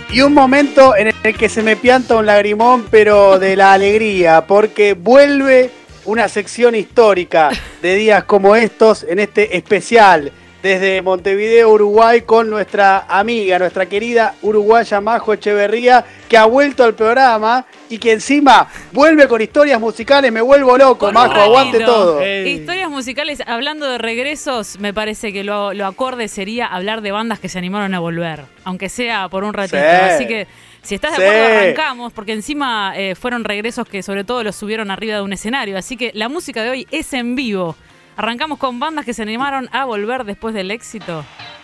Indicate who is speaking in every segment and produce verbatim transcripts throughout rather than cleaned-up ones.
Speaker 1: Y un momento en el que se me pianta un lagrimón, pero de la alegría, porque vuelve una sección histórica de días como estos en este especial desde Montevideo, Uruguay, con nuestra amiga, nuestra querida uruguaya Majo Echeverría, que ha vuelto al programa y que encima vuelve con historias musicales. Me vuelvo loco, con Majo, aguante todo.
Speaker 2: Hey. Historias musicales, hablando de regresos, me parece que lo, lo acorde sería hablar de bandas que se animaron a volver, aunque sea por un ratito. Sí. Así que si estás de acuerdo, sí, arrancamos, porque encima eh, fueron regresos que sobre todo los subieron arriba de un escenario. Así que la música de hoy es en vivo. Arrancamos con bandas que se animaron a volver después del éxito.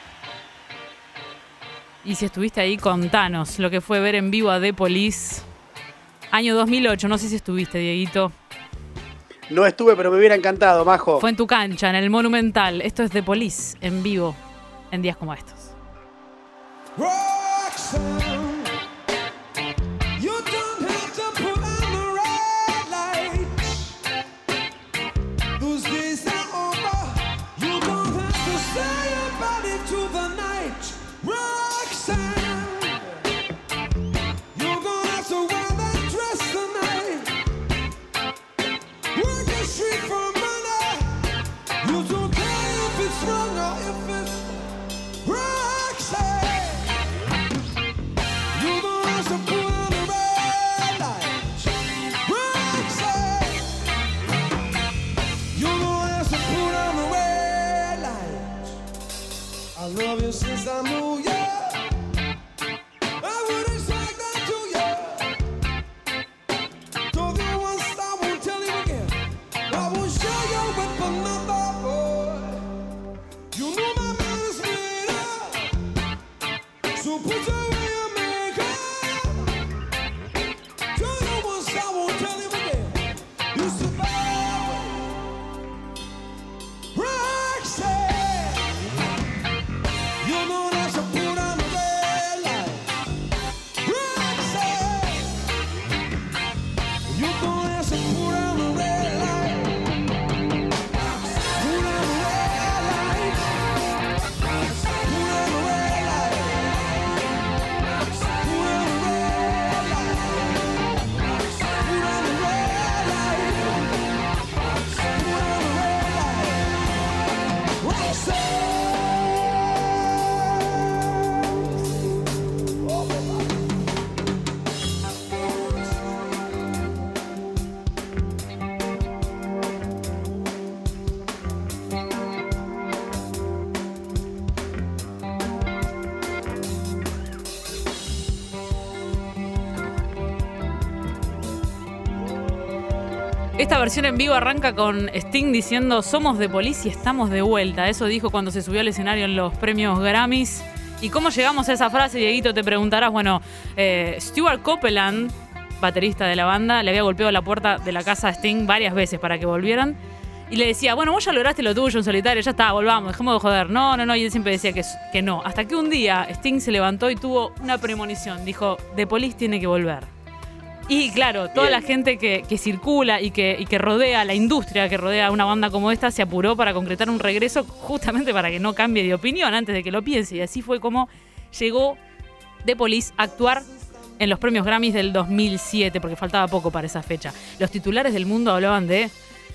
Speaker 2: Y si estuviste ahí, contanos lo que fue ver en vivo a The Police. Año dos mil ocho, no sé si estuviste, Dieguito.
Speaker 1: No estuve, pero me hubiera encantado, Majo.
Speaker 2: Fue en tu cancha, en el Monumental. Esto es The Police, en vivo, en días como estos. Roxanne. Since I moved, yeah, I would expect that to you. Told you once, I won't tell you again. I will show you with another boy. You know my man is sweeter, so put your real makeup. Told you once, I won't tell you again. You survive, Roxanne. You know that's a put on the red light. Roxanne. You know that's a put on the red light. Put on the red light. Put on the red light. Put on the red light. Put on the red light. Put on the red light. Roxanne. Esta versión en vivo arranca con Sting diciendo somos The Police y estamos de vuelta. Eso dijo cuando se subió al escenario en los premios Grammys. ¿Y cómo llegamos a esa frase, Dieguito? Te preguntarás. Bueno, eh, Stuart Copeland, baterista de la banda, le había golpeado la puerta de la casa a Sting varias veces para que volvieran. Y le decía, bueno, vos ya lograste lo tuyo en solitario, ya está, volvamos, dejemos de joder. No, no, no, y él siempre decía que, que no. Hasta que un día Sting se levantó y tuvo una premonición. Dijo, The Police tiene que volver. Y claro, toda Bien. la gente que, que circula y que, y que rodea la industria, que rodea una banda como esta, se apuró para concretar un regreso justamente para que no cambie de opinión antes de que lo piense. Y así fue como llegó The Police a actuar en los premios Grammys del dos mil siete, porque faltaba poco para esa fecha. Los titulares del mundo hablaban de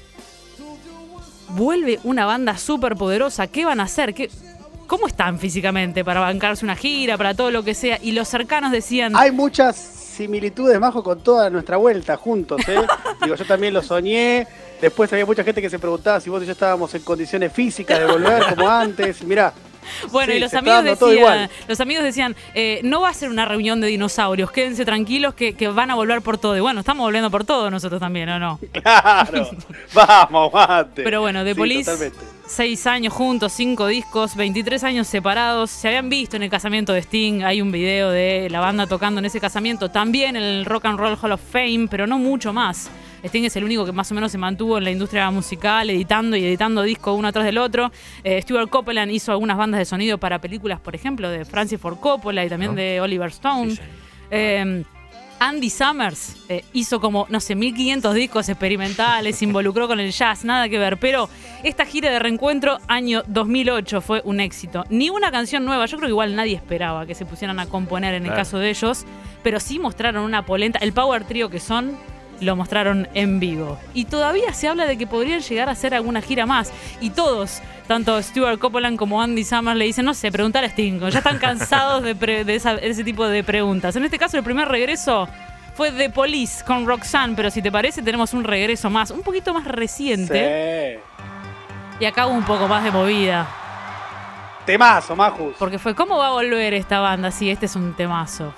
Speaker 2: vuelve una banda súper poderosa, ¿qué van a hacer? ¿Qué, ¿Cómo están físicamente para bancarse una gira, para todo lo que sea? Y los cercanos decían...
Speaker 1: Hay muchas similitudes, Majo, con toda nuestra vuelta juntos, ¿eh? Digo, yo también lo soñé. Después había mucha gente que se preguntaba si vos y yo estábamos en condiciones físicas de volver como antes. Mirá.
Speaker 2: Bueno, sí, y los amigos, decían, los amigos decían, eh, no va a ser una reunión de dinosaurios, quédense tranquilos que, que van a volver por todo. Y bueno, estamos volviendo por todo nosotros también, ¿o no?
Speaker 1: Claro, vamos, mate.
Speaker 2: Pero bueno, The sí, Police, totalmente. Seis años juntos, cinco discos, veintitrés años separados. Se habían visto en el casamiento de Sting, hay un video de la banda tocando en ese casamiento. También en el Rock and Roll Hall of Fame, pero no mucho más. Sting es el único que más o menos se mantuvo en la industria musical, editando y editando discos uno atrás del otro. Eh, Stuart Copeland hizo algunas bandas de sonido para películas, por ejemplo, de Francis Ford Coppola y también ¿no? de Oliver Stone. Sí, sí. Eh, Andy Summers eh, hizo como, no sé, mil quinientos discos experimentales, se involucró con el jazz, nada que ver. Pero esta gira de reencuentro, año dos mil ocho, fue un éxito. Ni una canción nueva, yo creo que igual nadie esperaba que se pusieran a componer en el
Speaker 3: Claro.
Speaker 2: caso de ellos, pero sí mostraron una polenta. El power trio que son, lo mostraron en vivo. Y todavía se habla de que podrían llegar a hacer alguna gira más. Y todos, tanto Stuart Copeland como Andy Summers, le dicen, no sé, preguntar a Sting. Ya están cansados de, pre- de, esa- de ese tipo de preguntas. En este caso, el primer regreso fue The Police con Roxanne, pero si te parece, tenemos un regreso más, un poquito más reciente.
Speaker 1: Sí.
Speaker 2: Y acá hubo un poco más de movida.
Speaker 1: Temazo, Majus.
Speaker 2: Porque fue, ¿cómo va a volver esta banda? Sí, este es un temazo.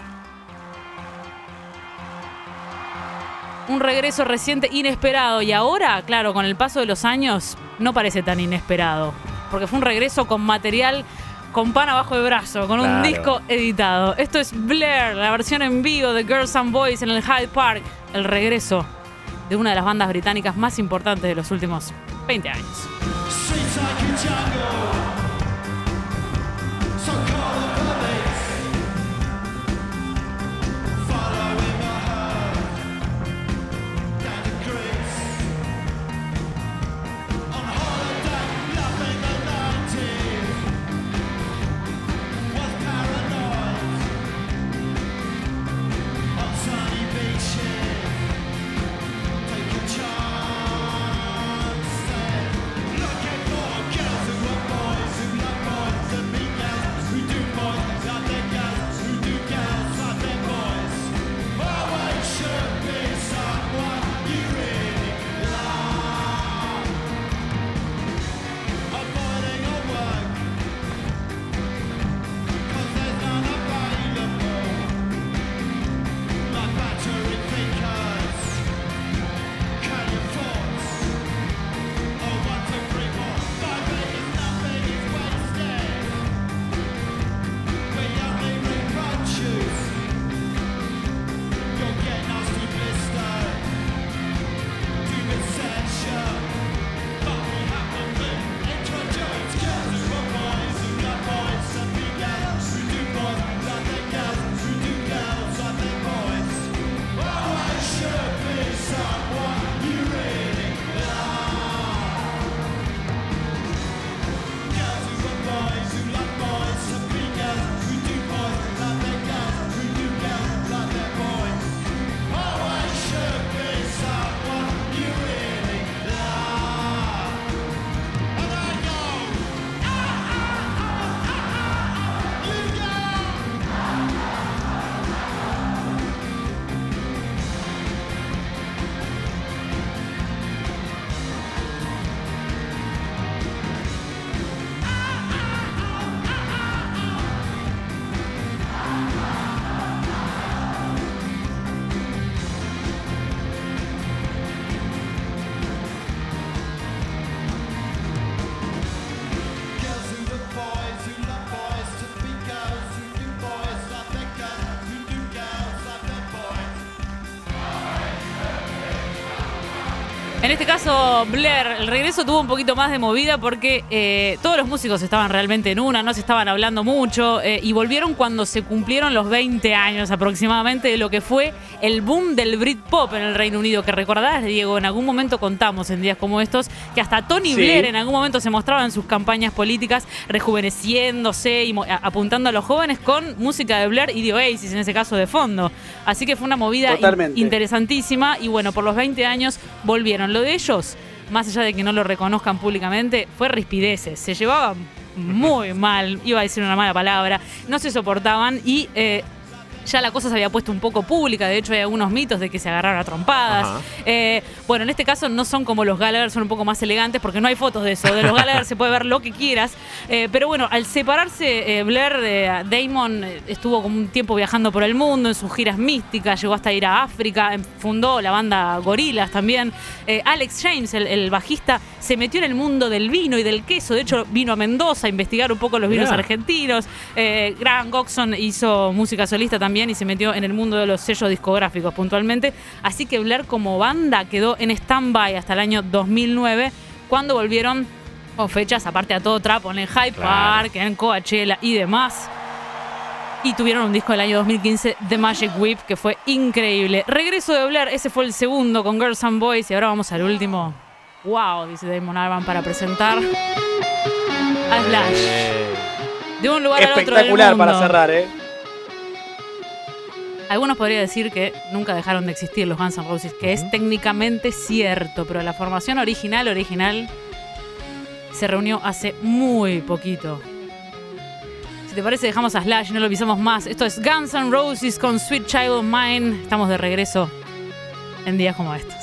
Speaker 2: Un regreso reciente inesperado. Y ahora, claro, con el paso de los años, no parece tan inesperado. Porque fue un regreso con material con pan abajo de brazo, con un
Speaker 3: Claro.
Speaker 2: disco editado. Esto es Blair, la versión en vivo de Girls and Boys en el Hyde Park. El regreso de una de las bandas británicas más importantes de los últimos veinte años.
Speaker 4: Streets like a jungle, so call the police. Following the herd down to Greece. On holiday, loving the nineties. Was paranoid on sunny beaches. Take a chance. Looking for girls who are boys, who love boys, and be girls who do boys, love their girls, who do girls, love their boys. Always should be someone you really love. Avoiding all work, 'cause there's none available. Like battery thinkers, can you thoughts? Oh, one, two, three, four, five minutes, nothing is wasted. We only rerun shoes. You'll get nasty blistered. Do the session. But we haven't been introduced. Girls who are boys, who love boys, and be girls who do boys, love their girls, who do girls, love their boys. Always should be someone you really love. Girls who are boys, who love boys, and be girls who do boys, love their girls, who do girls, love their boys. Always should be someone you really love. And I go, ah, ah, ah, ah, ah, you go. Girls who love boys, who love boys, to be girls who do boys, love their girls, who do girls, love their boys.
Speaker 2: En este caso, Blair, el regreso tuvo un poquito más de movida porque eh, todos los músicos estaban realmente en una, no se estaban hablando mucho eh, y volvieron cuando se cumplieron los veinte años aproximadamente de lo que fue el boom del Britpop en el Reino Unido, que recordarás, Diego, en algún momento contamos en días como estos que hasta Tony
Speaker 1: Sí.
Speaker 2: Blair en algún momento se mostraba en sus campañas políticas rejuveneciéndose y mo- a- apuntando a los jóvenes con música de Blair y de Oasis en ese caso de fondo. Así que fue una movida in-
Speaker 1: Totalmente.
Speaker 2: interesantísima y bueno, por los veinte años volvieron. Lo de ellos, más allá de que no lo reconozcan públicamente, fue rispideces. Se llevaban muy mal, iba a decir una mala palabra, no se soportaban y eh, ya la cosa se había puesto un poco pública. De hecho, hay algunos mitos de que se agarraron a trompadas.
Speaker 3: Ajá.
Speaker 2: Eh, bueno, en este caso no son como los Gallagher, son un poco más elegantes porque no hay fotos de eso. De los Gallagher se puede ver lo que quieras. Eh, pero bueno, al separarse, eh, Blair, eh, Damon eh, estuvo como un tiempo viajando por el mundo en sus giras místicas, llegó hasta ir a África, em, fundó la banda Gorillaz también. Eh, Alex James, el, el bajista, se metió en el mundo del vino y del queso. De hecho, vino a Mendoza a investigar un poco los vinos
Speaker 3: Mirá.
Speaker 2: argentinos. Eh, Graham Coxon hizo música solista también y se metió en el mundo de los sellos discográficos puntualmente. Así que Blair como banda quedó en stand-by hasta el año dos mil nueve, cuando volvieron con fechas aparte a todo trapo en el Hyde
Speaker 3: Claro.
Speaker 2: Park, en Coachella y demás. Y tuvieron un disco del año dos mil quince, The Magic Whip, que fue increíble. Regreso de Blair, ese fue el segundo con Girls and Boys. Y ahora vamos al último. Wow, dice Damon Albarn para presentar a Slash. De un lugar al otro del
Speaker 1: Espectacular
Speaker 2: mundo.
Speaker 1: para cerrar, ¿eh?
Speaker 2: Algunos podrían decir que nunca dejaron de existir los Guns N' Roses, que es técnicamente cierto, pero la formación original, original, se reunió hace muy poquito. Si te parece, dejamos a Slash, no lo pisamos más. Esto es Guns N' Roses con Sweet Child of Mine. Estamos de regreso en días como estos.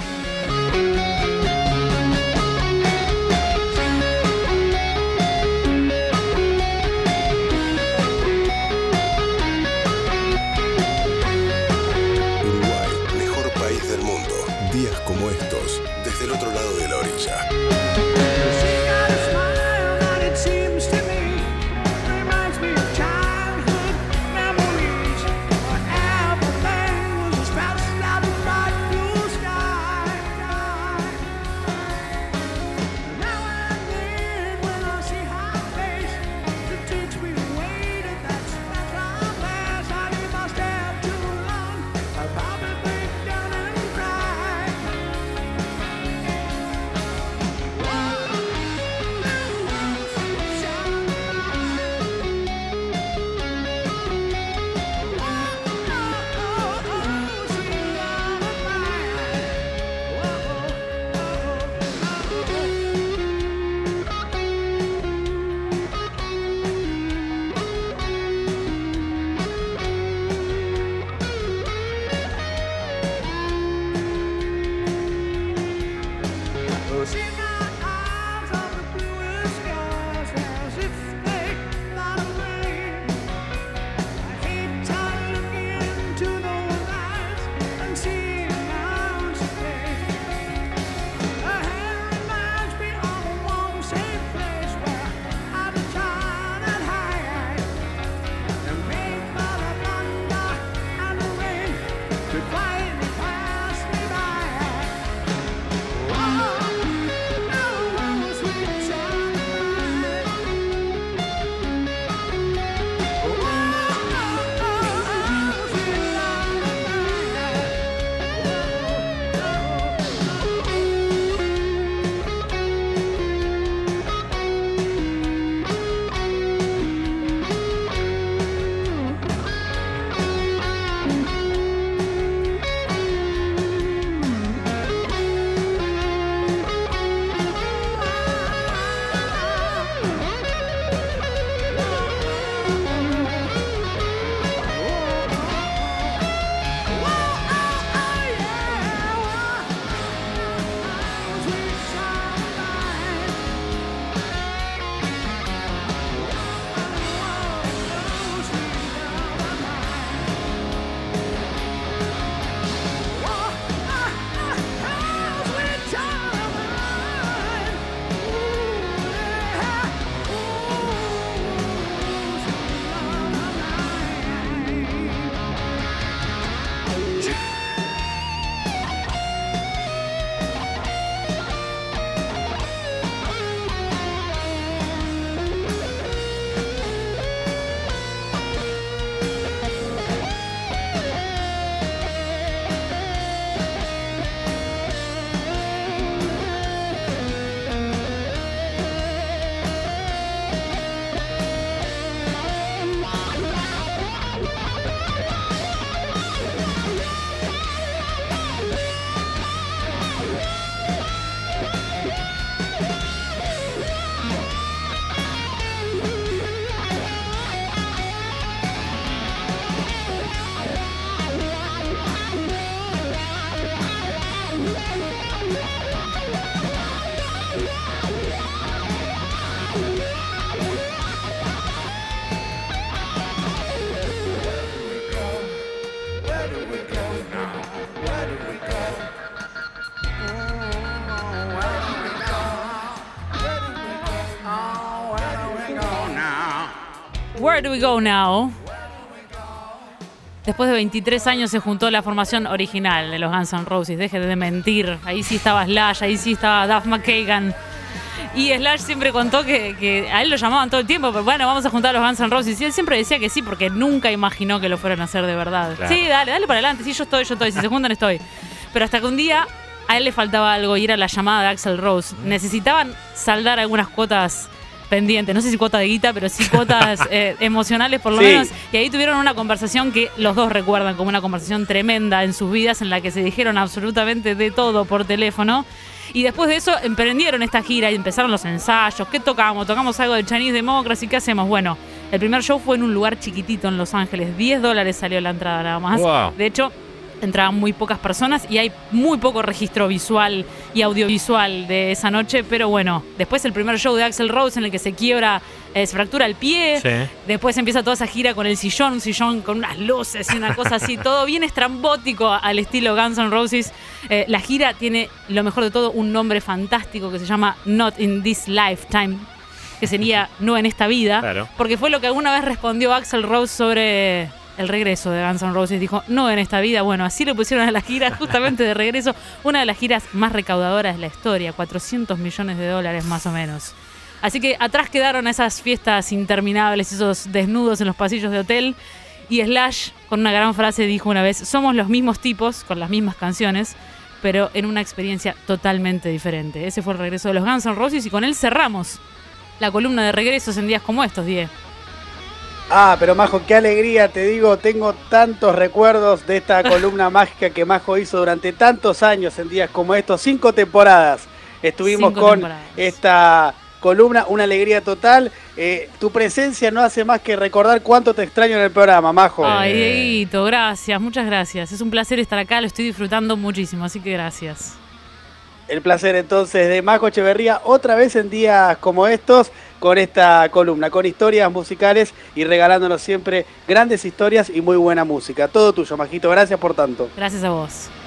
Speaker 3: Uruguay, mejor país del mundo. Días como estos, desde el otro lado de la orilla.
Speaker 2: Where Do We Go Now? Después de veintitrés años se juntó la formación original de los Guns N' Roses. Deje de mentir. Ahí sí estaba Slash, ahí sí estaba Duff McKagan. Y Slash siempre contó que, que a él lo llamaban todo el tiempo, pero bueno, vamos a juntar a los Guns N' Roses. Y él siempre decía que sí, porque nunca imaginó que lo fueran a hacer de verdad.
Speaker 5: Claro.
Speaker 2: Sí, dale, dale para adelante, sí, yo estoy, yo estoy, si se juntan estoy. Pero hasta que un día a él le faltaba algo y era la llamada de Axl Rose. Necesitaban saldar algunas cuotas pendientes, no sé si cuota de guita, pero sí cuotas eh, emocionales por lo
Speaker 1: Sí.
Speaker 2: menos. Y ahí tuvieron una conversación que los dos recuerdan como una conversación tremenda en sus vidas, en la que se dijeron absolutamente de todo por teléfono. Y después de eso emprendieron esta gira y empezaron los ensayos. ¿Qué tocamos? Tocamos algo de Chinese Democracy. ¿Qué hacemos? Bueno, el primer show fue en un lugar chiquitito en Los Ángeles. diez dólares salió la entrada nada más.
Speaker 5: Wow.
Speaker 2: De hecho, entraban muy pocas personas y hay muy poco registro visual y audiovisual de esa noche. Pero bueno, después el primer show de Axl Rose en el que se quiebra, eh, se fractura el pie.
Speaker 5: Sí.
Speaker 2: Después empieza toda esa gira con el sillón, un sillón con unas luces y una cosa así, todo bien estrambótico al estilo Guns N' Roses. Eh, la gira tiene, lo mejor de todo, un nombre fantástico que se llama Not in This Lifetime, que sería No en esta vida,
Speaker 5: Claro.
Speaker 2: porque fue lo que alguna vez respondió Axl Rose sobre el regreso de Guns N' Roses. Dijo, no en esta vida. Bueno, así le pusieron a la gira justamente de regreso, una de las giras más recaudadoras de la historia, cuatrocientos millones de dólares más o menos. Así que atrás quedaron esas fiestas interminables, esos desnudos en los pasillos de hotel. Y Slash, con una gran frase, dijo una vez, somos los mismos tipos, con las mismas canciones, pero en una experiencia totalmente diferente. Ese fue el regreso de los Guns N' Roses y con él cerramos la columna de regresos en días como estos, Die.
Speaker 1: Ah, pero Majo, qué alegría, te digo, tengo tantos recuerdos de esta columna mágica que Majo hizo durante tantos años en días como estos, cinco temporadas. Estuvimos
Speaker 2: Cinco
Speaker 1: con
Speaker 2: temporadas.
Speaker 1: esta columna, una alegría total. Eh, tu presencia no hace más que recordar cuánto te extraño en el programa, Majo.
Speaker 2: Ay, Dieguito, gracias, muchas gracias. Es un placer estar acá, lo estoy disfrutando muchísimo, así que gracias.
Speaker 1: El placer entonces de Majo Echeverría, otra vez en días como estos, con esta columna, con historias musicales y regalándonos siempre grandes historias y muy buena música. Todo tuyo, Majito, gracias por tanto.
Speaker 2: Gracias a vos.